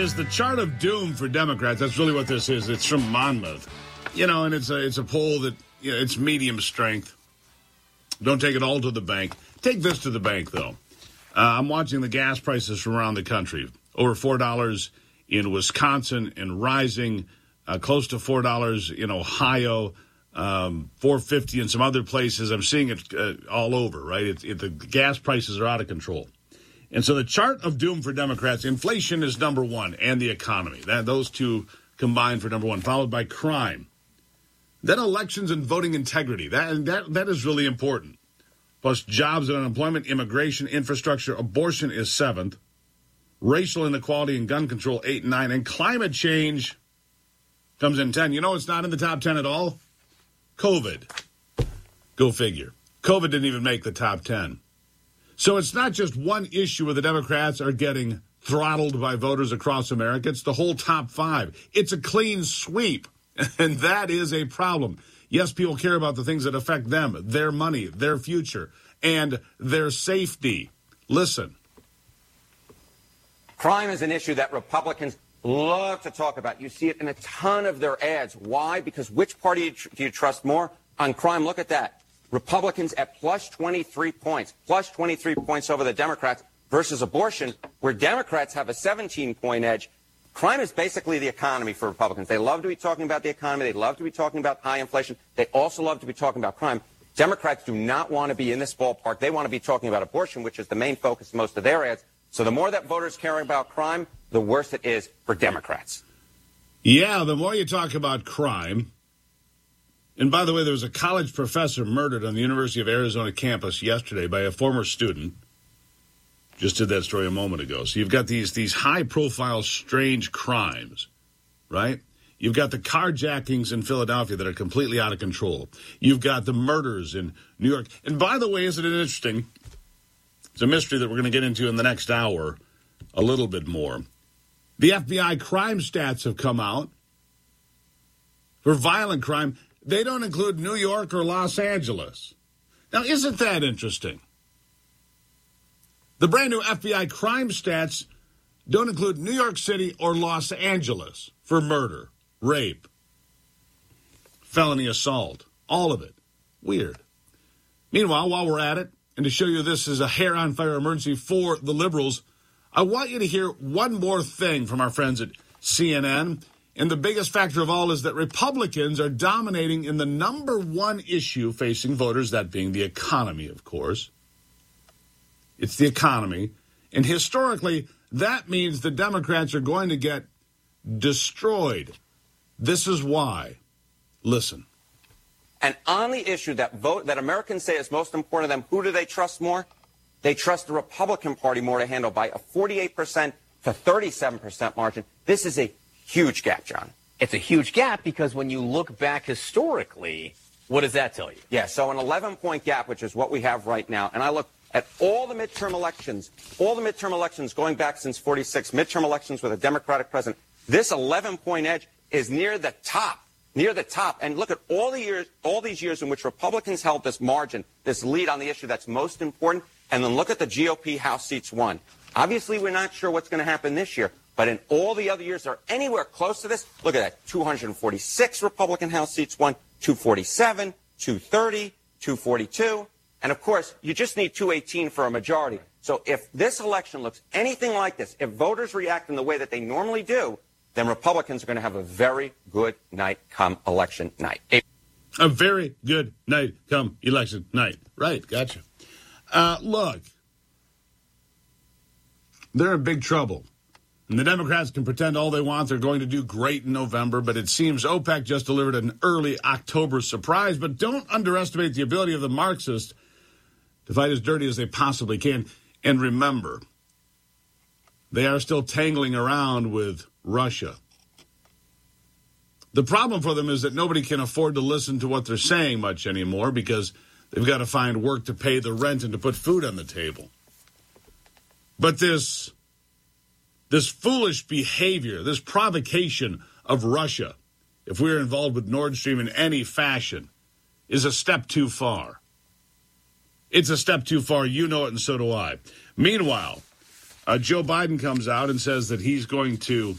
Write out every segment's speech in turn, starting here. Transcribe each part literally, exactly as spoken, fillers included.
is the chart of doom for Democrats. That's really what this is. It's from Monmouth. You know, and it's a, it's a poll that, you know, it's medium strength. Don't take it all to the bank. Take this to the bank, though. Uh, I'm watching the gas prices from around the country. Over four dollars in Wisconsin and rising, uh, close to four dollars in Ohio, um, four fifty in some other places. I'm seeing it uh, all over, right? It, it, the gas prices are out of control. And so the chart of doom for Democrats, inflation is number one, and the economy. That, those two combined for number one, followed by crime. Then elections and voting integrity. That, that, that is really important. Plus jobs and unemployment, immigration, infrastructure, abortion is seventh. Racial inequality and gun control, eight and nine. And climate change comes in ten. You know it's not in the top ten at all? COVID. Go figure. COVID didn't even make the top ten. So it's not just one issue where the Democrats are getting throttled by voters across America. It's the whole top five. It's a clean sweep, and that is a problem. Yes, people care about the things that affect them, their money, their future, and their safety. Listen. Crime is an issue that Republicans love to talk about. You see it in a ton of their ads. Why? Because which party do you trust more? On crime, look at that. Republicans at plus twenty-three points, plus twenty-three points over the Democrats versus abortion, where Democrats have a seventeen-point edge. Crime is basically the economy for Republicans. They love to be talking about the economy. They love to be talking about high inflation. They also love to be talking about crime. Democrats do not want to be in this ballpark. They want to be talking about abortion, which is the main focus of most of their ads. So the more that voters care about crime, the worse it is for Democrats. Yeah, the more you talk about crime. And by the way, there was a college professor murdered on the University of Arizona campus yesterday by a former student. Just did that story a moment ago. So you've got these these high-profile, strange crimes, right? You've got the carjackings in Philadelphia that are completely out of control. You've got the murders in New York. And by the way, isn't it interesting? It's a mystery that we're going to get into in the next hour a little bit more. The F B I crime stats have come out for violent crime. They don't include New York or Los Angeles. Now, isn't that interesting? The brand new F B I crime stats don't include New York City or Los Angeles for murder, rape, felony assault, all of it. Weird. Meanwhile, while we're at it, and to show you this is a hair-on-fire emergency for the liberals, I want you to hear one more thing from our friends at C N N. And the biggest factor of all is that Republicans are dominating in the number one issue facing voters, that being the economy, of course. It's the economy. And historically, that means the Democrats are going to get destroyed. This is why. Listen. And on the issue that vote that Americans say is most important to them, who do they trust more? They trust the Republican Party more to handle by a forty-eight percent to thirty-seven percent margin. This is a huge gap, John. It's a huge gap because when you look back historically, what does that tell you? Yeah, so an eleven-point gap, which is what we have right now. And I look at all the midterm elections, all the midterm elections going back since forty-six, midterm elections with a Democratic president. This eleven-point edge is near the top, near the top. And look at all the years, all these years in which Republicans held this margin, this lead on the issue that's most important. And then look at the G O P House seats won. Obviously, we're not sure what's going to happen this year. But in all the other years that are anywhere close to this, look at that, two hundred forty-six Republican House seats won, two forty-seven, two thirty, two forty-two. And, of course, you just need two eighteen for a majority. So if this election looks anything like this, if voters react in the way that they normally do, then Republicans are going to have a very good night come election night. A very good night come election night. Right, gotcha. Uh, look, they're in big trouble. And the Democrats can pretend all they want. They're going to do great in November, but it seems OPEC just delivered an early October surprise. But don't underestimate the ability of the Marxists to fight as dirty as they possibly can. And remember, they are still tangling around with Russia. The problem for them is that nobody can afford to listen to what they're saying much anymore because they've got to find work to pay the rent and to put food on the table. But this... This foolish behavior, this provocation of Russia, if we're involved with Nord Stream in any fashion, is a step too far. It's a step too far. You know it, and so do I. Meanwhile, Uh, Joe Biden comes out and says that he's going to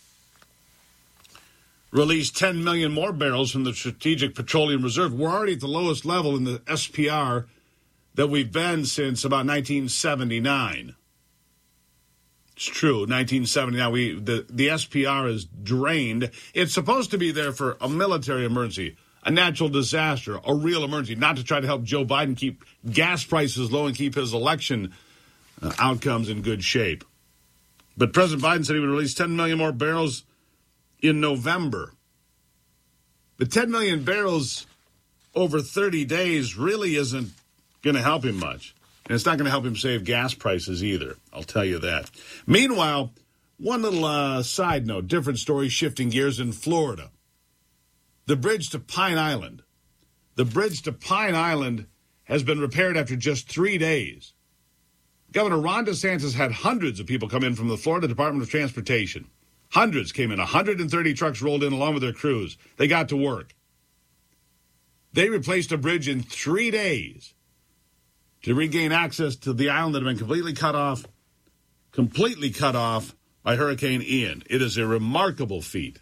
release ten million more barrels from the Strategic Petroleum Reserve. We're already at the lowest level in the S P R that we've been since about nineteen seventy-nine. It's true, nineteen seventy-nine. We the, the S P R is drained. It's supposed to be there for a military emergency, a natural disaster, a real emergency, not to try to help Joe Biden keep gas prices low and keep his election uh, outcomes in good shape. But President Biden said he would release ten million more barrels in November. But ten million barrels over thirty days really isn't going to help him much. And it's not going to help him save gas prices either. I'll tell you that. Meanwhile, one little uh, side note, different story, shifting gears in Florida. The bridge to Pine Island. The bridge to Pine Island has been repaired after just three days. Governor Ron DeSantis had hundreds of people come in from the Florida Department of Transportation. Hundreds came in. one hundred thirty trucks rolled in along with their crews. They got to work. They replaced a bridge in three days to regain access to the island that had been completely cut off, completely cut off by Hurricane Ian. It is a remarkable feat.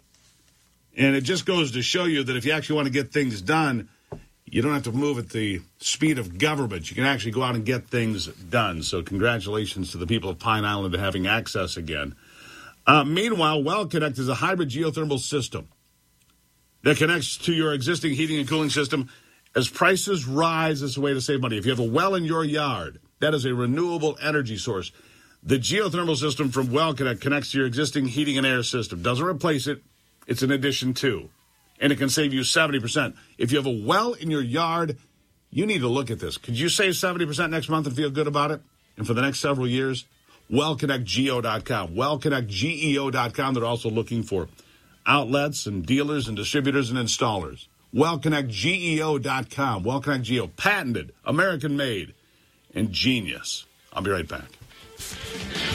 And it just goes to show you that if you actually want to get things done, you don't have to move at the speed of government. You can actually go out and get things done. So congratulations to the people of Pine Island for having access again. Uh, meanwhile, WellConnect is a hybrid geothermal system that connects to your existing heating and cooling system. As prices rise, it's a way to save money. If you have a well in your yard, that is a renewable energy source. The geothermal system from WellConnect connects to your existing heating and air system. Doesn't replace it. It's an addition to. And it can save you seventy percent. If you have a well in your yard, you need to look at this. Could you save seventy percent next month and feel good about it? And for the next several years? well connect geo dot com. well connect geo dot com. They're also looking for outlets and dealers and distributors and installers. well connect geo dot com. WellConnect Geo, patented, American-made, and genius. I'll be right back.